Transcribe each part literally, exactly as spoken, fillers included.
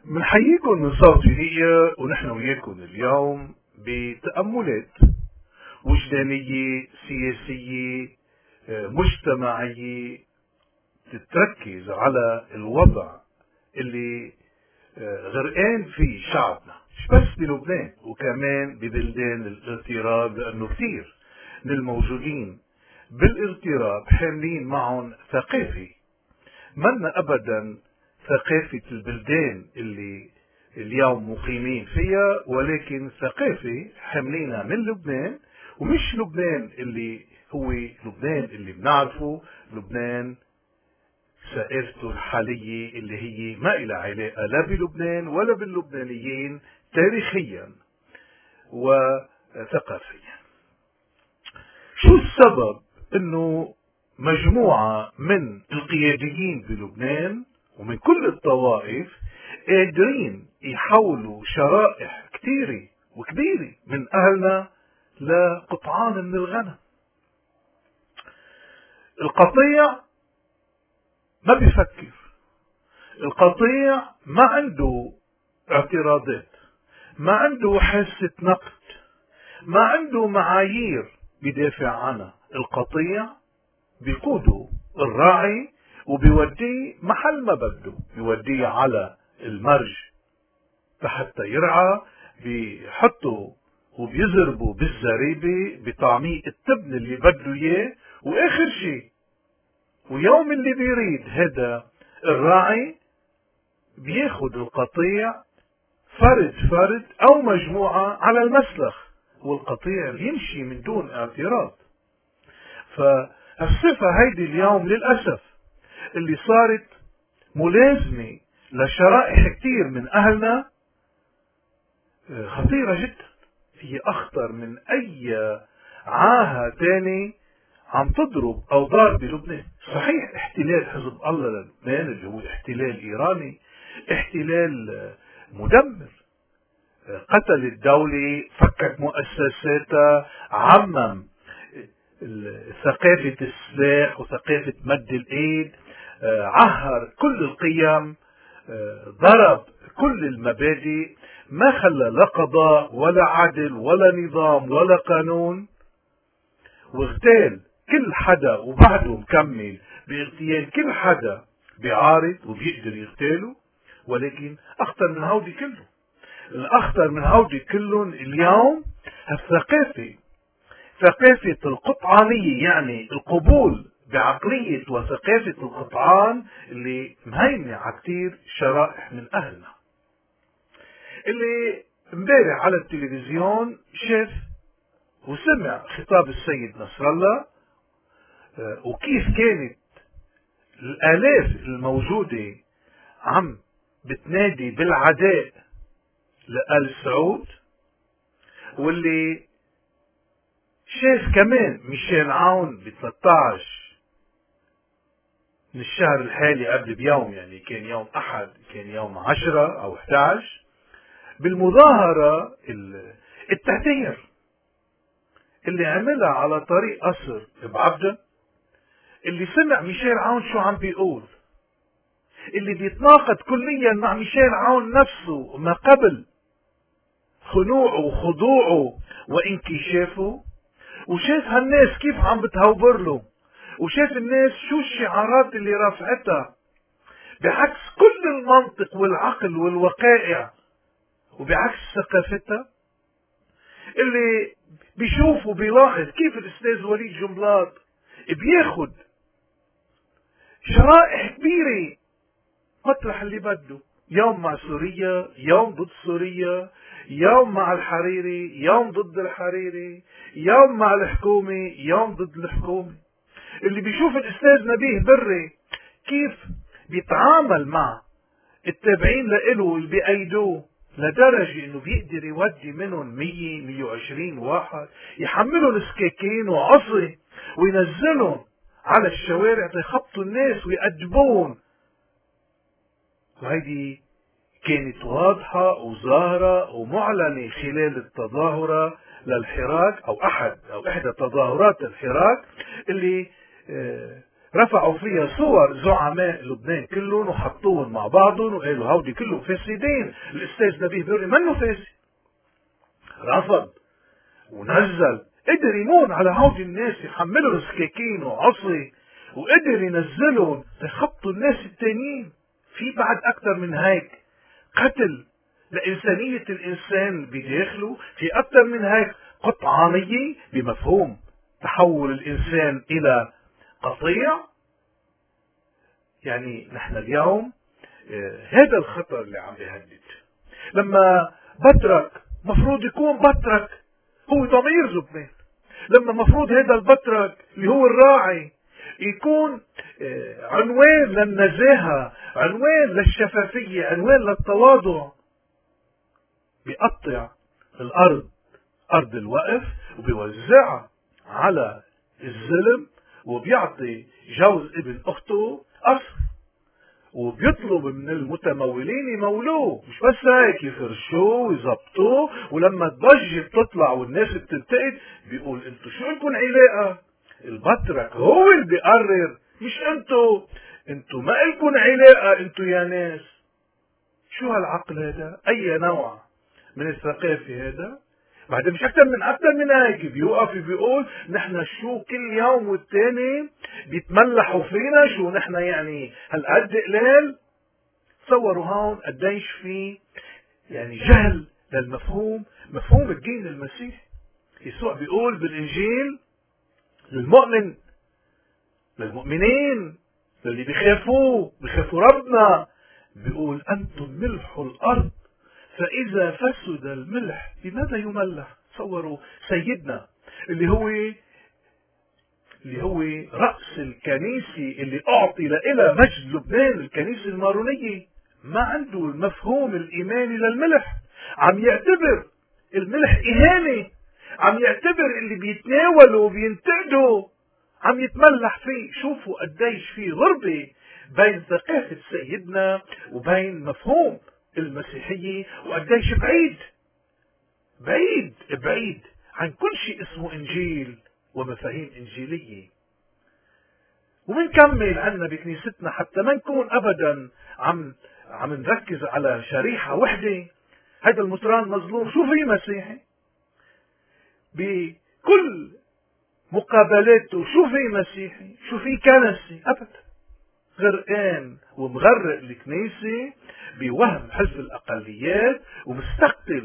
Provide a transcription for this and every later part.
منحييكم من صوت جدية، ونحن وياكم اليوم بتأملات وجدانية سياسية مجتمعية تتركز على الوضع اللي غرقان فيه شعبنا، مش بس بلبنان وكمان ببلدان الاغتراب، لأنه كثير من الموجودين بالاغتراب حاملين معهم ثقافة منا أبدا ثقافة البلدان اللي اليوم مقيمين فيها، ولكن ثقافة حاملينها من لبنان، ومش لبنان اللي هو لبنان اللي بنعرفه، لبنان سائرته الحالية اللي هي ما إلها علاقة لا بلبنان ولا باللبنانيين تاريخيا وثقافيا. شو السبب انه مجموعة من القياديين بلبنان ومن كل الطوائف قادرين يحولوا شرائح كثيرة وكبيرة من أهلنا لقطعان من الغنم؟ القطيع ما بيفكر، القطيع ما عنده اعتراضات، ما عنده حاسة نقد، ما عنده معايير بدافع عنها. القطيع بيقوده الراعي وبيوديه محل ما بده، بيوديه على المرج حتى يرعى، بيحطه وبيزربه بالزريبة بطعميق التبن اللي بده اياه، واخر شيء ويوم اللي بيريد هذا الراعي بياخد القطيع فرد فرد او مجموعة على المسلخ، والقطيع بيمشي من دون اعتراض. فالصفة هيدي اليوم للأسف اللي صارت ملازمة لشرائح كتير من أهلنا خطيرة جدا، هي أخطر من أي عاهة تاني عم تضرب أوضار بلبنان. صحيح احتلال حزب الله للبنان اللي هو احتلال إيراني، احتلال مدمر، قتل الدولة، فكك مؤسساتها، عمم ثقافة السلاح وثقافة مد الإيد، عهر كل القيم، ضرب كل المبادئ، ما خلى لا قضاء ولا عدل ولا نظام ولا قانون، واغتال كل حدا وبعده مكمل باغتيال كل حدا بيعارض وبيقدر يغتاله. ولكن أخطر من هودي كله، الأخطر من هودي كلهم اليوم الثقافة، ثقافة القطعانية، يعني القبول بعقلية وثقافة القطعان اللي مهيمنة على كتير شرائح من أهلنا. اللي امبارح على التلفزيون شاف وسمع خطاب السيد نصر الله، وكيف كانت الآلاف الموجودة عم بتنادي بالعداء لآل سعود، واللي شاف كمان ميشيل عون ب ثلاثة عشر من الشهر الحالي قبل بيوم، يعني كان يوم أحد، كان يوم عشرة أو أحد عشر، بالمظاهرة التهدير اللي عملها على طريق قصر بعبدة، اللي سمع ميشيل عون شو عم بيقول، اللي بيتناقض كليا مع ميشيل عون نفسه ما قبل خنوعه وخضوعه وانكشافه، وشاف هالناس كيف عم بتهوبر له، وشاف الناس شو الشعارات اللي رافعتها بعكس كل المنطق والعقل والوقائع وبعكس ثقافتها. اللي بيشوف وبيلاحظ كيف الأستاذ وليد جنبلاط بياخد شرائح كبيرة مطرح اللي بده، يوم مع سوريا، يوم ضد سوريا، يوم مع الحريري، يوم ضد الحريري، يوم مع الحكومة، يوم ضد الحكومة. اللي بيشوف الأستاذ نبيه بري كيف بيتعامل مع التابعين لإله واللي بيأيدوه، لدرجة انه بيقدر يودي منهم مية مية وعشرين واحد، يحملهم سكاكين وعصي وينزلهم على الشوارع يخبطوا الناس ويأدبون. وهيدي كانت واضحة وظاهرة ومعلنة خلال التظاهرة للحراك، او احد او احدى تظاهرات الحراك اللي رفعوا فيها صور زعماء لبنان كلهم وحطوهم مع بعضهم وقالوا هودي كلهم فاسدين. الاستاذ نبيه بري منه فاسد، رفض ونزل، قدر يمون على هودي الناس، يحملهم سكاكين وعصي، وقدر ينزلهم يخبطوا الناس التانيين. في بعد اكثر من هيك قتل لإنسانية الإنسان بداخله، في أكثر من هيك قطعانية بمفهوم تحول الإنسان إلى قطيع. يعني نحن اليوم آه هذا الخطر اللي عم بيهدد. لما بطرك مفروض يكون بطرك هو ضمير لبنان، لما مفروض هذا البطرك اللي هو الراعي يكون آه عنوان للنزاهة، عنوان للشفافية، عنوان للتواضع، بيقطع الأرض أرض الوقف وبيوزعها على الظلم، وبيعطي جوز ابن أخته قصر، وبيطلب من المتمولين يمولوه. مش بس هيك، يفرشوه ويظبطوه، ولما الضجة بتطلع والناس بتلتقط بيقول انتو شو لكم علاقة؟ البطرك هو اللي بيقرر مش انتو، انتو ما لكم علاقة انتو يا ناس. شو هالعقل هذا؟ اي نوع من الثقافة هذا؟ بعد مش اكتر من اكتر من هيك بيوقف بيقول نحن شو كل يوم والتاني بيتملحوا فينا، شو نحن يعني هالقد قلال. تصوروا هون قديش في يعني جهل للمفهوم، مفهوم الدين المسيحي. يسوع بيقول بالانجيل للمؤمن، للمؤمنين، للي بيخافوه بيخافوا ربنا، بيقول انتم ملح الارض، فإذا فسد الملح بماذا يملح؟ تصوروا سيدنا اللي هو اللي هو رأس الكنيسة اللي أعطي إلى مجد لبنان، الكنيسة المارونية، ما عنده المفهوم الإيماني للملح. عم يعتبر الملح إهانة، عم يعتبر اللي بيتناولوا وبينتقدوا عم يتملح فيه. شوفوا قديش في غربة بين ثقافة سيدنا وبين مفهوم المسيحية، وقديش بعيد بعيد بعيد عن كل شيء اسمه انجيل ومفاهيم انجيلية. ومنكمل عنا بكنيستنا حتى ما نكون ابدا عم عم نركز على شريحة وحدة. هذا المطران مظلوم، شو في مسيحي بكل مقابلاته؟ شو في مسيحي؟ شو في كنسي؟ ابدا. غرقان ومغرق الكنيسة بوهم حزب الأقليات، ومستقتل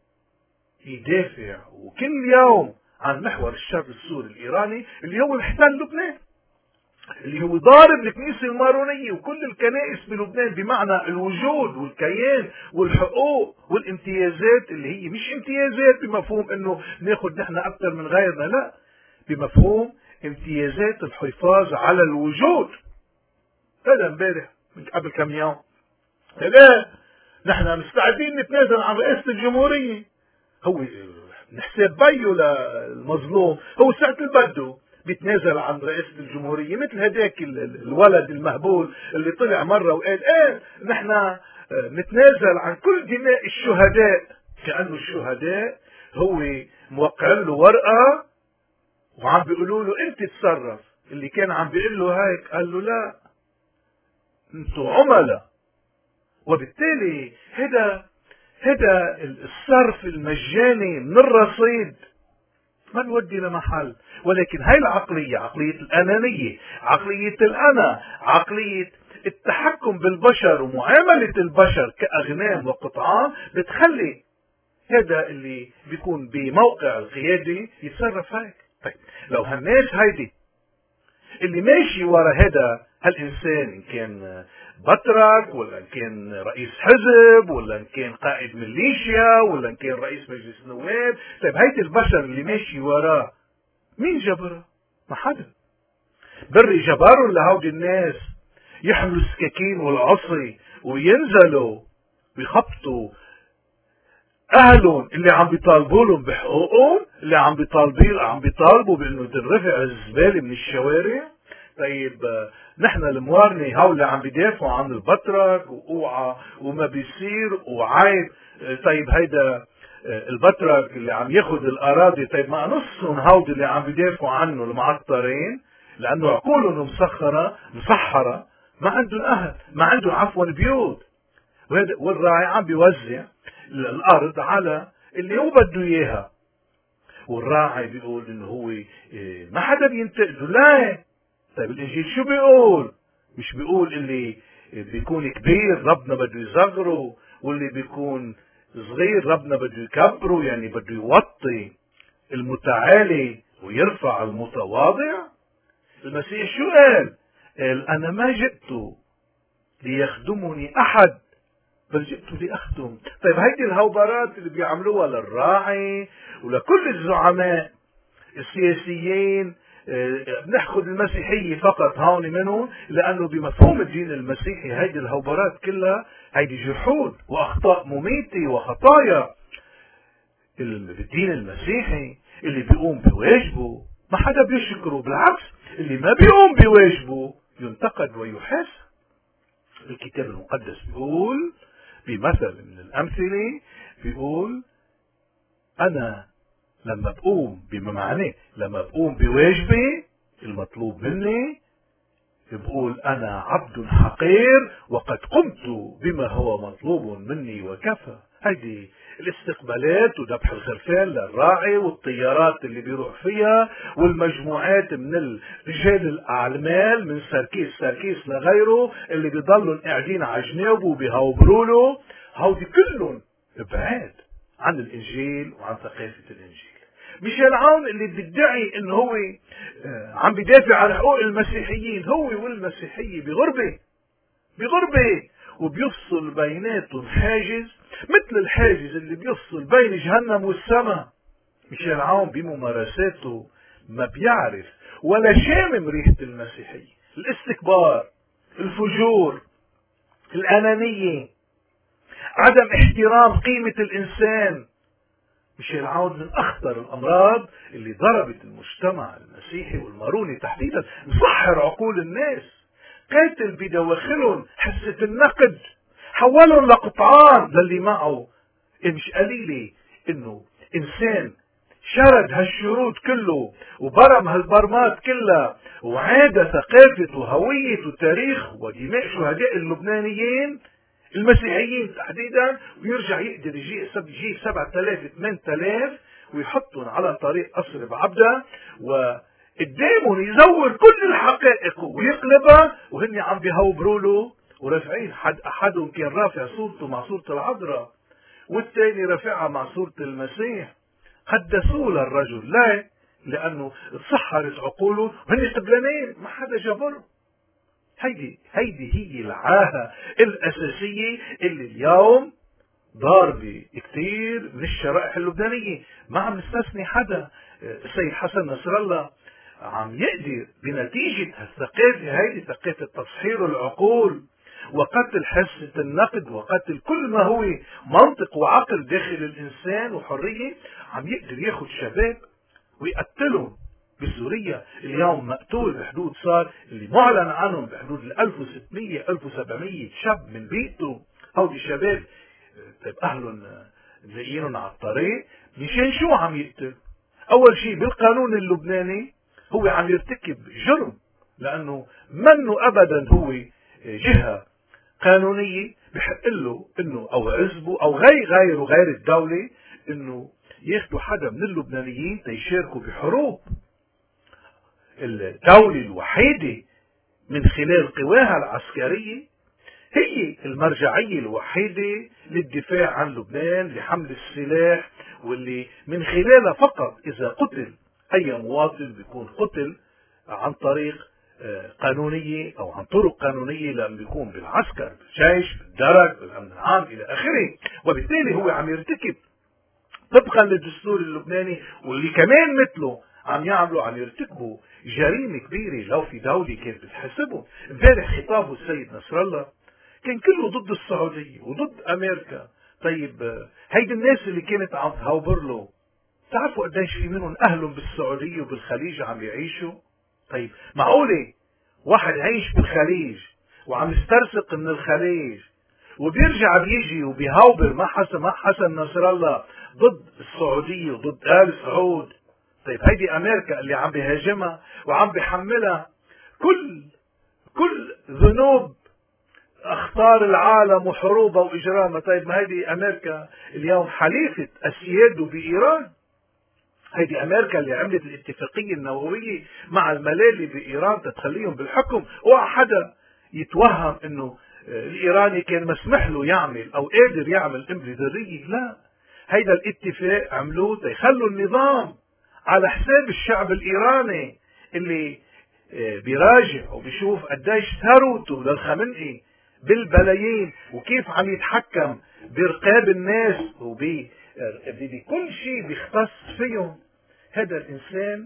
يدافع وكل يوم عن محور الشر السوري الإيراني اللي هو محتل لبنان، اللي هو ضارب الكنيسة المارونية وكل الكنائس بلبنان، بمعنى الوجود والكيان والحقوق والامتيازات اللي هي مش امتيازات بمفهوم انه ناخد نحن اكثر من غيرنا، لا، بمفهوم امتيازات الحفاظ على الوجود. هذا امبارح من قبل كم يوم، لا نحن مستعدين نتنازل عن رئاسة الجمهورية. هو نحسب بيه للمظلوم، هو ساعة البدو بيتنازل عن رئاسة الجمهورية، مثل هداك الولد المهبول اللي طلع مرة وقال ايه نحن نتنازل عن كل دماء الشهداء، كأنه الشهداء هو موقع له ورقة وعم بيقولوا له انت تصرف. اللي كان عم بيقول له هيك قال له لا، انتوا عملاء. وبالتالي هذا هذا الصرف المجاني من الرصيد ما بيودي لمحل. ولكن هاي العقلية، عقلية الأنانية، عقلية الأنا، عقلية التحكم بالبشر ومعاملة البشر كأغنام وقطعان، بتخلي هذا اللي بيكون بموقع القيادة يتصرف هيك. طيب لو هالناس هيدي اللي ماشي ورا هذا هالإنسان، إن كان بطرك ولا إن كان رئيس حزب ولا إن كان قائد ميليشيا ولا إن كان رئيس مجلس النواب، طيب هيدي البشر اللي ماشي وراه مين جبره؟ ما حدا. بري جبارهم لهودي الناس يحملوا السكاكين والعصي وينزلوا ويخبطوا اهلهم اللي عم بيطالبوا لهم بحقوقهم، اللي عم بيطالبوا عم بيطالبوا بانه تنرفع الزباله من الشوارع. طيب نحن الموارنه هول اللي عم بيدافعوا عن البطرك واوعى وما بيصير وعيب. طيب هيدا البطرك اللي عم ياخذ الاراضي، طيب ما نصهم هود اللي عم بيدافعوا عنه المعطرين لأنه عقولهم مسخرة مسحرة، ما عندهم أهل، ما عندهم عفوا بيوت. والراعي عم بيوزع الأرض على اللي هو بده إياها، والراعي بيقول إنه هو ما حدا بينتقده. لا، طيب الإنجيل شو بيقول؟ مش بيقول اللي بيكون كبير ربنا بده يصغره، واللي بيكون صغير ربنا بده يكبره، يعني بده يوطي المتعالي ويرفع المتواضع؟ المسيح شو قال؟ قال أنا ما جئت ليخدمني أحد بل جئت لأخدم. طيب هيدي الهوبرات اللي بيعملوها للراعي ولكل الزعماء السياسيين، بناخذ المسيحية فقط هون منهم، لأنه بمفهوم الدين المسيحي هيدي الهوبرات كلها هيدي جحود وأخطاء مميتة وخطايا. بالدين المسيحي اللي بيقوم بواجبه ما حدا بيشكره، بالعكس اللي ما بيقوم بواجبه ينتقد ويحاسب. الكتاب المقدس بيقول بمثل من الأمثلة، بيقول أنا لما بقوم بما معناه لما بقوم بواجبي المطلوب مني، بقول أنا عبد حقير وقد قمت بما هو مطلوب مني وكفى. هيدي الاستقبالات وذبح الخرفان للراعي والطيارات اللي بيروح فيها والمجموعات من رجال الأعمال من سركيس سركيس لغيره اللي بيضلوا قاعدين على جنابه وبيهوبروا له، هودي كلهم ابعاد عن الإنجيل وعن ثقافة الإنجيل. ميشيل عون اللي بيدعي انه هو عم بيدافع عن حقوق المسيحيين، هو والمسيحية بغربة بغربة وبيفصل بيناتهم حاجز مثل الحاجز اللي بيفصل بين جهنم والسماء. ميشيل عون بممارساته ما بيعرف ولا شامم ريحة المسيحية، الاستكبار، الفجور، الأنانية، عدم احترام قيمة الإنسان. ميشيل عون من أخطر الأمراض اللي ضربت المجتمع المسيحي والماروني تحديدا، مسحر عقول الناس، قاتل بدواخلهم حسة النقد، حولهم لقطعان للي معه. مش قليلة انه انسان شرد هالشرود كله وبرم هالبرمات كلها وعاد ثقافة وهوية وتاريخ ودماء شهداء اللبنانيين المسيحيين تحديدا، ويرجع يقدر يجيب يجيب سبعة آلاف ثمانية آلاف ويحطهم على طريق قصر بعبدة وقدامهم يزور كل الحقائق ويقلبها، وهن عم بيهوبروا له ورافعين. حد احدهم كان رافع صورته مع صورة العذراء والثاني رافعها مع صورة المسيح، قدسوه للرجل. لا، لانه اتسحرت عقوله وهن قبلانين ما حدا جبره. هيدي هيدي هي العاهة الأساسية اللي اليوم ضاربة كتير من الشرائح اللبنانية، ما عم نستثني حدا. السيد حسن نصر الله عم يقدر بنتيجة هالثقافة هيدي، ثقافة تصحير العقول وقتل حاسة النقد وقتل كل ما هو منطق وعقل داخل الإنسان وحرية، عم يقدر ياخد شباب ويقتلهم. بسوريا اليوم مقتول بحدود صار اللي معلن عنهم بحدود ال ألف وستمية ألف وسبعمية شاب من بيته. هودي الشباب طيب اهلهم ملاقيينهم على الطريق، مشان شو عم يقتل؟ اول شيء بالقانون اللبناني هو عم يرتكب جرم، لانه منه ابدا هو جهة قانونية بحق له انه او حزبه او غير غيره غير الدولة انه ياخدوا حدا من اللبنانيين تيشاركوا بحروب. الدولة الوحيدة من خلال قواها العسكرية هي المرجعية الوحيدة للدفاع عن لبنان، لحمل السلاح، واللي من خلالها فقط إذا قتل أي مواطن بيكون قتل عن طريق قانونية أو عن طرق قانونية، لأن بيكون بالعسكر بالجيش بالدرك بالأمن العام إلى آخره. وبالتالي هو عم يرتكب طبقا للدستور اللبناني، واللي كمان مثله عم يعملوا عم يرتكبوا جريمة كبيرة لو في دولة كانت بتحسبهم. امبارح خطابه السيد نصر الله كان كله ضد السعودية وضد أمريكا. طيب هيدي الناس اللي كانت عم تهوبر له، تعرفوا قديش في منهم أهلهم بالسعودية وبالخليج عم يعيشوا؟ طيب معقولة واحد عايش بالخليج وعم يسترزق من الخليج وبيرجع بيجي وبيهوبر مع حسن مع حسن نصر الله ضد السعودية وضد آل سعود؟ طيب هيدي امريكا اللي عم بيهاجمها وعم بيحملها كل كل ذنوب اخطار العالم وحروبها واجرامها. طيب ما هيدي امريكا اليوم حليفة اسياده بايران. هيدي امريكا اللي عملت الاتفاقية النووية مع الملالي بايران تتخليهم بالحكم. اوعى حدا يتوهم انه الايراني كان مسمح له يعمل او قادر يعمل قنبلة ذرية. لا، هيدا الاتفاق عملوه تيخلوا النظام على حساب الشعب الايراني اللي بيراجع وبيشوف قديش ثروته للخمنئي بالبلايين وكيف عم يتحكم برقاب الناس وبكل شيء بيختص فيهم. هذا الانسان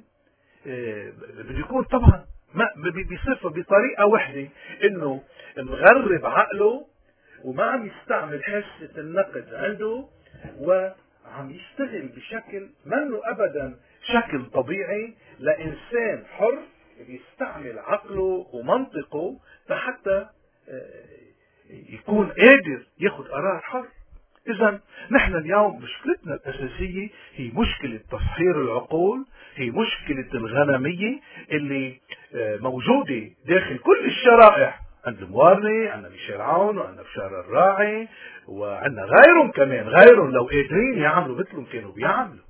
بده يكون طبعا ما بصفة بطريقة واحدة انه مغرب عقله وما عم يستعمل حاسة النقد عنده وعم يشتغل بشكل منه ابدا شكل طبيعي لانسان حر بيستعمل عقله ومنطقه حتى يكون قادر ياخذ قرار حر. اذا نحن اليوم مشكلتنا الاساسيه هي مشكله تصحير العقول، هي مشكله الغنميه اللي موجوده داخل كل الشرائح، عند الموارني، عندنا ميشيل عون، وعندنا بشار الراعي، وعندنا غيرهم كمان. غيرهم لو قادرين يعملوا مثلهم كانوا بيعملوا،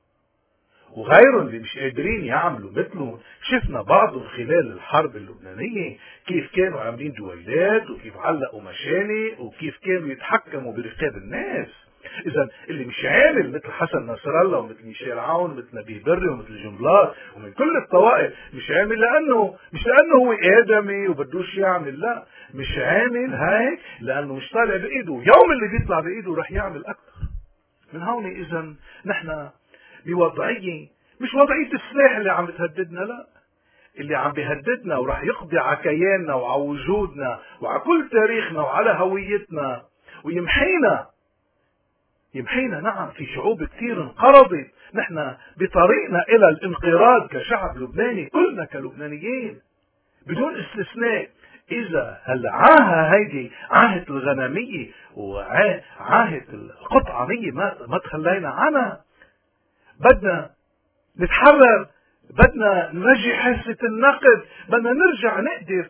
وغيرهم اللي مش قادرين يعملوا مثلهم شفنا بعضهم خلال الحرب اللبنانية كيف كانوا عاملين دويلات وكيف علقوا مشاني وكيف كانوا يتحكموا برقاب الناس. اذا اللي مش عامل مثل حسن نصر الله ومثل ميشيل عون ومثل نبيه بري ومثل جنبلاط ومن كل الطوائف مش عامل لانه مش لانه هو ادمي وبدوش يعمل، لا، مش عامل هيك لانه مش طالع بايده. يوم اللي بيطلع بايده رح يعمل اكثر من هون. اذا نحن بوضعية مش وضعية السلاح اللي عم بتهددنا، لا، اللي عم بيهددنا وراح يقضي على كياننا وعلى وجودنا وعلى كل تاريخنا وعلى هويتنا ويمحينا يمحينا. نعم، في شعوب كثير انقرضت، نحن بطريقنا الى الانقراض كشعب لبناني، كلنا كلبنانيين بدون استثناء. اذا هالعاهة هيدي عاهة الغنمية وعاهة القطعمية ما ما تخلينا عنها، بدنا نتحرر، بدنا نرجع حاسة النقد، بدنا نرجع نقدر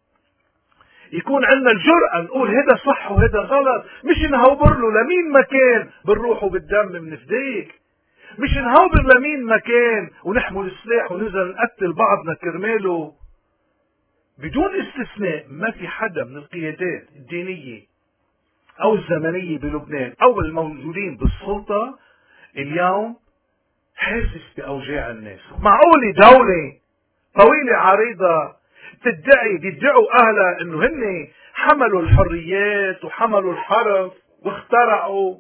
يكون عندنا الجرأة نقول هذا صح وهذا غلط، مش نهوبر له لمين مكان بالروح وبالدم بنفديك، مش نهوبر لمين مكان ونحمل السلاح وننزل نقتل بعضنا كرماله. بدون استثناء ما في حدا من القيادات الدينية او الزمنية بلبنان او الموجودين بالسلطة اليوم حاسس بأوجاع الناس. معقولة دولة طويلة عريضة تدعي بيدعوا أهلها إنه هن حملوا الحريات وحملوا الحرف واخترعوا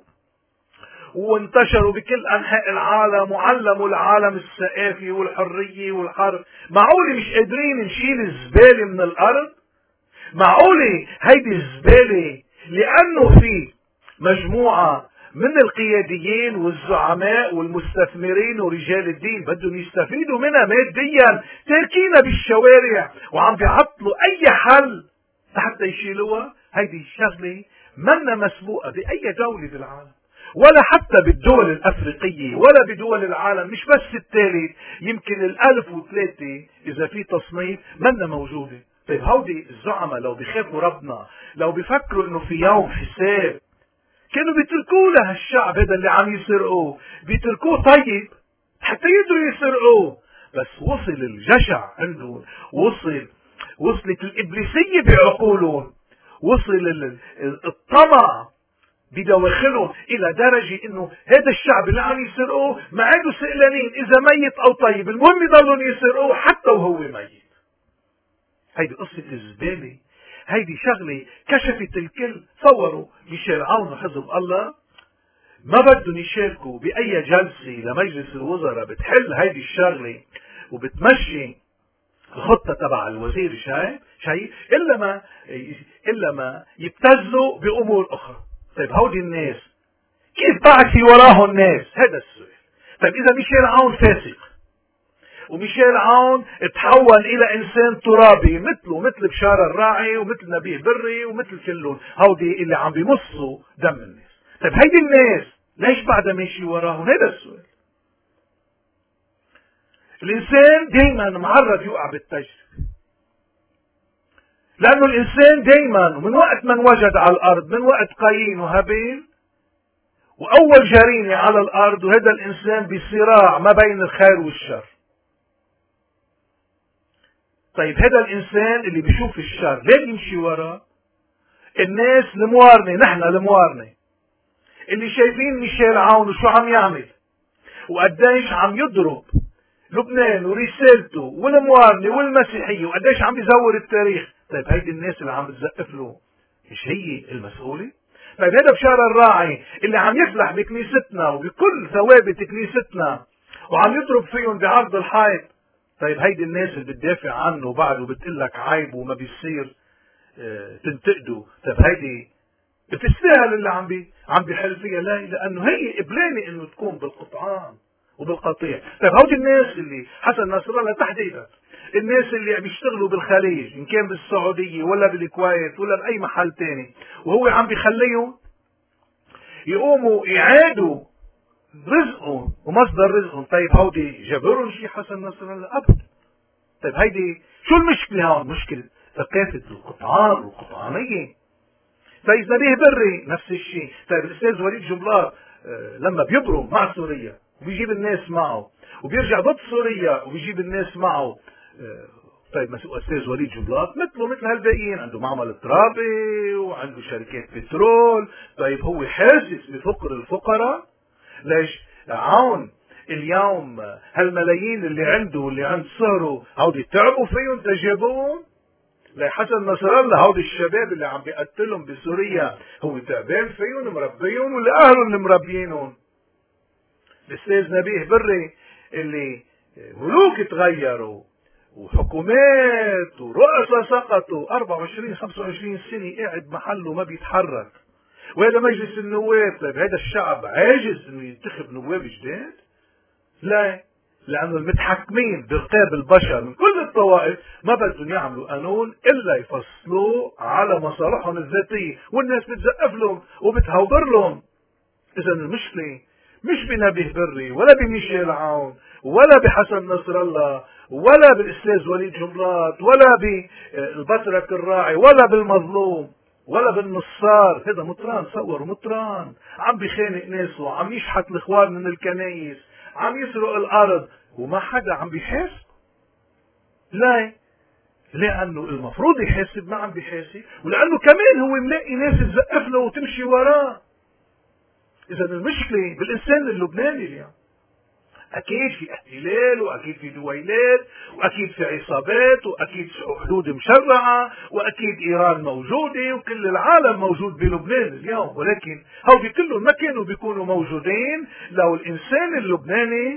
وانتشروا بكل أنحاء العالم وعلموا العالم الثقافي والحرية والحرف، معقولة مش قادرين نشيل الزبالة من الأرض؟ معقولة هيدي الزبالة لأنه في مجموعة من القياديين والزعماء والمستثمرين ورجال الدين بدهم يستفيدوا منها ماديا تاركينا بالشوارع وعم بيعطلوا اي حل حتى يشيلوها؟ هيدي الشغله منا مسبوقه باي دوله بالعالم، ولا حتى بالدول الافريقيه ولا بدول العالم، مش بس الثالث، يمكن الالف وثلاثه اذا في تصنيف منا موجوده. طيب هودي الزعماء لو بيخافوا ربنا، لو بيفكروا انه في يوم حساب، كانوا بيتركوه لهالشعب هذا اللي عم يسرقوه، بيتركوه طيب حتى يقدروا يسرقوه. بس وصل الجشع عندهم، وصل وصلت الإبليسية بعقولهم، وصل الطمع بدواخلهم إلى درجة إنه هذا الشعب اللي عم يسرقوه ما عنده سئلانين إذا ميت أو طيب، المهم يضلون يسرقوه حتى وهو ميت. هيدي قصة الزبالة، هيدي شغلة كشفت الكل. تصوروا ميشيل عون وحزب الله ما بدهم يشاركوا بأي جلسة لمجلس الوزراء بتحل هيدي الشغلة وبتمشي الخطة تبع الوزير شايف شايف إلا ما إلا ما يبتزوا بأمور أخرى. طيب هودي الناس كيف بعثي وراهم الناس؟ هذا السؤال. طيب إذا ميشيل عون فاسق وميشيل عون تحول الى انسان ترابي مثله مثل بشار الراعي ومثل نبيه بري ومثل كلهم هودي اللي عم بيمصوا دم الناس، طيب هيدي الناس ليش بعدها ماشي وراهم؟ هذا السؤال. الإنسان دايما معرض يقع بالتجربة، لأنه الإنسان دايما من وقت ما انوجد على الأرض، من وقت قايين وهابيل، وأول جريمة على الأرض، وهذا الإنسان بصراع ما بين الخير والشر. طيب هذا الإنسان اللي بيشوف الشر ليه بيمشي وراه؟ الناس الموارنة، نحن الموارنة اللي شايفين ميشيل عون وشو عم يعمل وقديش عم يضرب لبنان ورسالته والموارنة والمسيحية وقديش عم يزور التاريخ. طيب هيدي الناس اللي عم بتزقف له مش هي المسؤولة؟ طيب هذا بشار الراعي اللي عم يفلح بكنيستنا وبكل ثوابت كنيستنا وعم يضرب فيهم بعرض الحائط. طيب هيدي الناس اللي بتدافع عنه بعد وبتقول لك عيب وما بيصير اه تنتقده. طيب هيدي بتستاهل اللي عم بي عم بيحل فيها؟ لا، لانه هي قبلانه انه تكون بالقطعان وبالقطيع. طيب هودي الناس اللي حسن نصر الله تحديدا، الناس اللي عم يشتغلوا بالخليج ان كان بالسعوديه ولا بالكويت ولا باي محل تاني، وهو عم بيخليهم يقوموا يعادوا رزقهم ومصدر رزقهم. طيب هودي جابرهم شيء حسن نصر الله؟ ابدا. طيب هيدي شو المشكله هون؟ مشكله ثقافه القطعان والقطعانيه. طيب نبيه بري نفس الشيء. طيب الاستاذ وليد جنبلاط آه لما بيبرم مع سوريا وبيجيب الناس معه وبيرجع ضد سوريا وبيجيب الناس معه، آه طيب مسؤول استاذ وليد جنبلاط مثله مثل هالباقيين، عنده معمل ترابي وعنده شركات بترول. طيب هو حاسس بفقر الفقراء؟ ليش عون اليوم هالملايين اللي عنده واللي عند صهره هودي تعبوا فيهم تجابوهم؟ لحسن نصر الله هودي الشباب اللي عم بيقتلهم بسوريا هو تعبان فيهم مربيهم ولا اهلهم اللي مربيينهم؟ الاستاذ نبيه بري اللي ملوك تغيروا وحكومات ورؤساء سقطوا، أربعة وعشرين خمسة وعشرين سنة قاعد محله ما بيتحرك، وهذا مجلس النواب. طيب هذا الشعب عاجز انه ينتخب نواب جداد؟ لا، لأنه المتحكمين برقاب البشر من كل الطوائف ما بدهم يعملوا قانون إلا يفصلوه على مصالحهم الذاتية، والناس بتزقف لهم وبتهوبر لهم. إذا المشكلة مش بنبيه بري ولا بميشيل عون ولا بحسن نصر الله ولا بالأستاذ وليد جنبلاط ولا بالبطرك الراعي ولا بالمظلوم ولا بالنصار. هذا مطران، صوروا مطران عم بيخانق ناس وعم يشحت الاخوان من الكنايس، عم يسرق الارض وما حدا عم بيحاسب. لا، لانه المفروض يحاسب ما عم بيحاسب، ولانه كمان هو ملاقي ناس تزقف له وتمشي وراه. اذا المشكله بالانسان اللبناني اليوم. اكيد في احتلال واكيد في دويلات واكيد في عصابات واكيد حدود مشرعه واكيد ايران موجوده وكل العالم موجود بلبنان اليوم، ولكن هودي كلهم ما كانوا بيكونوا موجودين لو الانسان اللبناني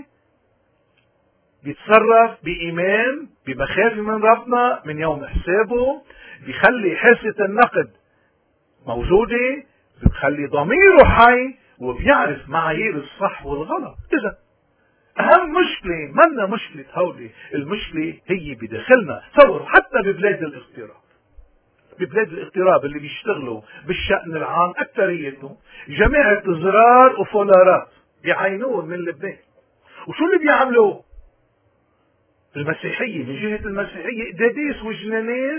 بيتصرف بايمان بمخافه من ربنا من يوم حسابه، بيخلي حاسه النقد موجوده، بيخلي ضميره حي وبيعرف معايير الصح والغلط. اذا أهم مشكلة منا مشكلة هودي، المشكلة هي بداخلنا. تصوروا حتى ببلاد الاغتراب، ببلاد الاغتراب اللي بيشتغلوا بالشأن العام أكثريتهم جماعة زرار وفولارات بيعينوهم من لبنان. وشو اللي بيعملوا؟ المسيحية من جهة المسيحية داديس وجنانيز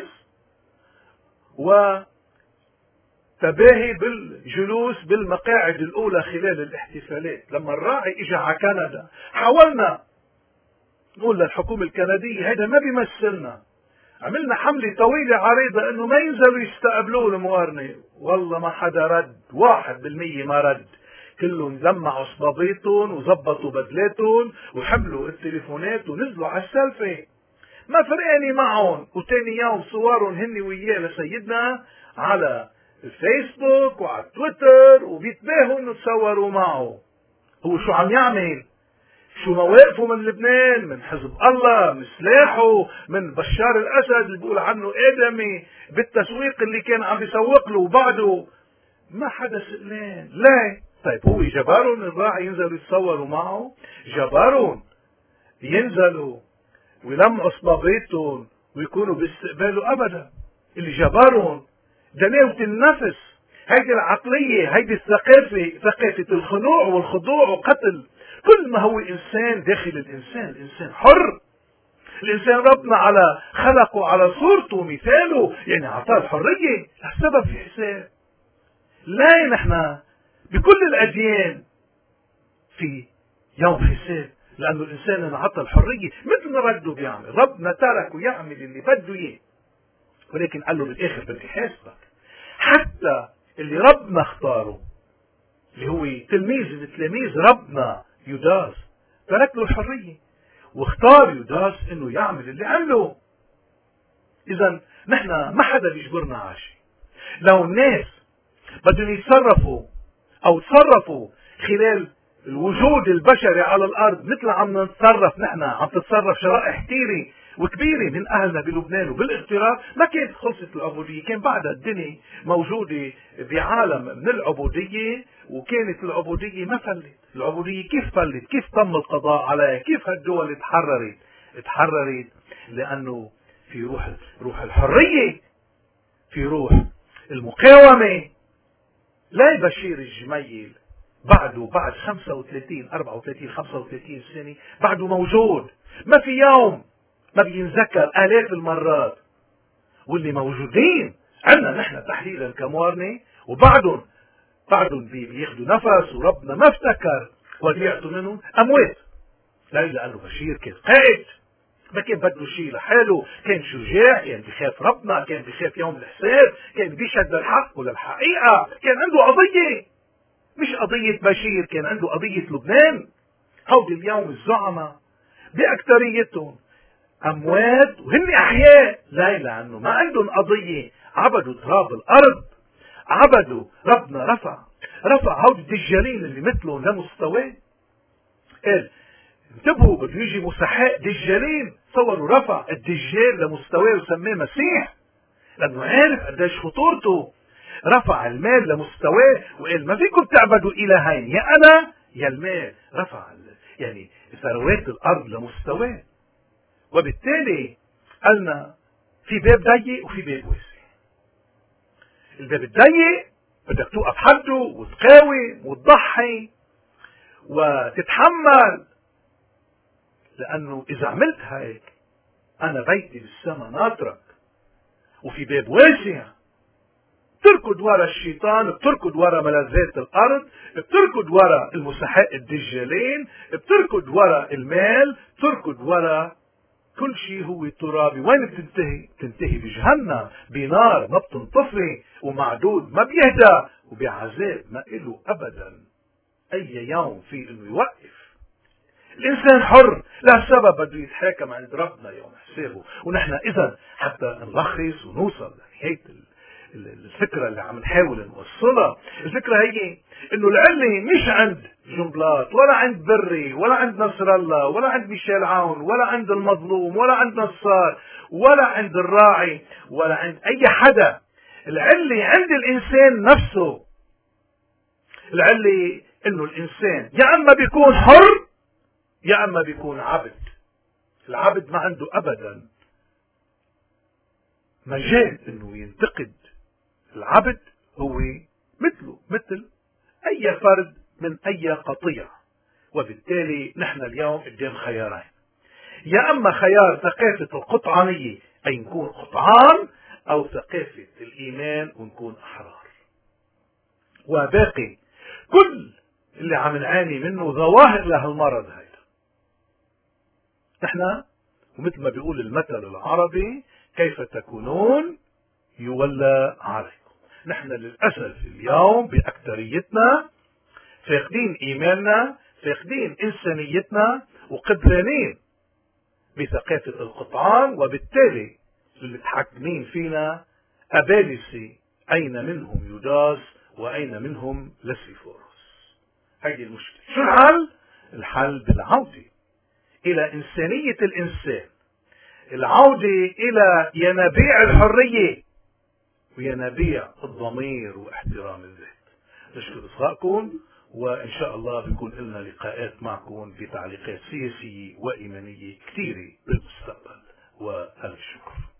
و تباهي بالجلوس بالمقاعد الأولى خلال الاحتفالات. لما الراعي اجى على كندا حاولنا نقول للحكومة الكندية هذا ما بيمثلنا، عملنا حملة طويلة عريضة انه ما ينزلوا يستقبلوه الموارنة، والله ما حدا رد، واحد بالمية ما رد. كلهم جمعوا صبابيتهم وزبطوا بدلاتهم وحملوا التليفونات ونزلوا على السلفة، ما فرقاني معهم. وتاني يوم صورهم هن وياه لسيدنا على الفيسبوك وعلى تويتر وبيتباهوا انه تصوروا معه. هو شو عم يعمل؟ شو مواقفه من لبنان، من حزب الله، من سلاحه، من بشار الاسد اللي بيقول عنه ادمي بالتسويق اللي كان عم بيسوق له وبعده ما حدا سئلان. لا. طيب هو جبارهم الراعي ينزلوا يتصوروا معه؟ جبارهم ينزلوا ويلمعوا صبابيتهم ويكونوا باستقباله؟ ابدا. اللي جبارهم دناوة النفس، هيدي العقلية، هيدي الثقافة، ثقافة الخنوع والخضوع وقتل كل ما هو إنسان داخل الإنسان. الإنسان حر. الإنسان ربنا على خلقه على صورته ومثاله، يعني أعطاه الحرية السبب في حساب. لا نحن بكل الأديان في يوم حساب، لأنه الإنسان انعطى الحرية مثل ما بده بيعمل. ربنا تركه يعمل اللي بده إياه، ولكن قال له بالآخر بدي حاسبك. حتى اللي ربنا اختاره اللي هو تلميذ من تلاميذ ربنا يوداس، ترك له الحرية واختار يوداس انه يعمل اللي عمله. اذا نحن ما حدا بيجبرنا على شيء. لو الناس بدهم يتصرفوا او تصرفوا خلال الوجود البشري على الارض مثل عم نتصرف نحن، عم تتصرف شرائح كثيره وكبيره من اهلنا بلبنان وبالاغتراب، ما كانت خلصت العبوديه، كان بعدها الدنيا موجوده بعالم من العبوديه، وكانت العبوديه ما فلت. العبوديه كيف فلت؟ كيف تم القضاء عليها؟ كيف هالدول تحررت؟ تحررت لانه في روح روح الحريه، في روح المقاومه. لا بشير الجميل بعده بعد خمسة وثلاثين أربعة وثلاثين خمسة وثلاثين سنة بعده موجود، ما في يوم ما بينذكر آلاف المرات. واللي موجودين عندنا نحن تحليلا كموارنة وبعدهم بعدهم بياخذوا نفس وربنا ما افتكر وديعته منهم أموات. لا لأنه بشير كان قائد، ما كان بده شيء لحاله، كان شجاع، كان بيخاف ربنا، كان بيخاف يوم الحساب، كان بيشهد للحق وللحقيقة، كان عنده قضية، مش قضية بشير، كان عنده قضية لبنان. هودي اليوم الزعماء بأكثريتهم أموات وهن أحياء، لا لأنه ما عندهم قضية، عبدوا تراب الأرض، عبدوا ربنا. رفع رفع هودي الدجالين اللي مثلهم لمستواه. قال انتبهوا بده يجي مسحاء دجالين، تصوروا رفع الدجال لمستواه وسماه مسيح، لأنه عارف قديش خطورته. رفع المال لمستواه وقال ما فيكم تعبدوا إلهين، يا أنا يا المال. رفع يعني ثروات الأرض لمستواه. وبالتالي قالنا في باب ضيق وفي باب واسع. الباب الضيق بدك توقف حده وتقاوم وتضحي وتتحمل، لأنه إذا عملت هيك أنا بيتي بالسما ناطرك. وفي باب واسع بتركض ورا الشيطان، بتركض ورا ملذات الارض، بتركض ورا المسحاء الدجالين، بتركض ورا المال، بتركض ورا كل شيء هو ترابي. وين بتنتهي؟ بتنتهي بجهنم، بنار ما بتنطفي، ومعدود ما بيهدى، وبعذاب ما له ابدا اي يوم في انه يوقف. الانسان حر، لا سبب بده يتحاكم عند ربنا يوم حسابه. ونحن اذا حتى نلخص ونوصل لنهايه الفكرة اللي عم نحاول نوصلها، الفكرة هي انه العلة مش عند جنبلاط ولا عند بري ولا عند نصر الله ولا عند ميشيل عون ولا عند المظلوم ولا عند نصار ولا عند الراعي ولا عند اي حدا. العلة عند الانسان نفسه. العلة انه الانسان يا اما بيكون حر يا اما بيكون عبد. العبد ما عنده ابدا مجال انه ينتقد. العبد هو مثله مثل اي فرد من اي قطيع. وبالتالي نحن اليوم قدام خيارين، يا اما خيار ثقافة القطعانية اي نكون قطعان، او ثقافة الايمان ونكون احرار. وباقي كل اللي عم نعاني منه ظواهر لهالمرض هيدا. نحن ومثل ما بيقول المثل العربي كيف تكونون يولى عليكم. نحن للأسف اليوم بأكثريتنا فاقدين إيماننا، فاقدين إنسانيتنا، وقدرانين بثقافة القطعان. وبالتالي المتحكمين فينا أبالسة، أين منهم يوداس وأين منهم لسيفوروس. هذه المشكلة. شو الحل؟ الحل بالعودة إلى إنسانية الإنسان، العودة إلى ينابيع الحرية وينابيع الضمير واحترام الذات. نشكر إصغائكم، وإن شاء الله بيكون لنا لقاءات معكم بتعليقات سياسية وإيمانية كثيرة بالمستقبل. وألف شكر.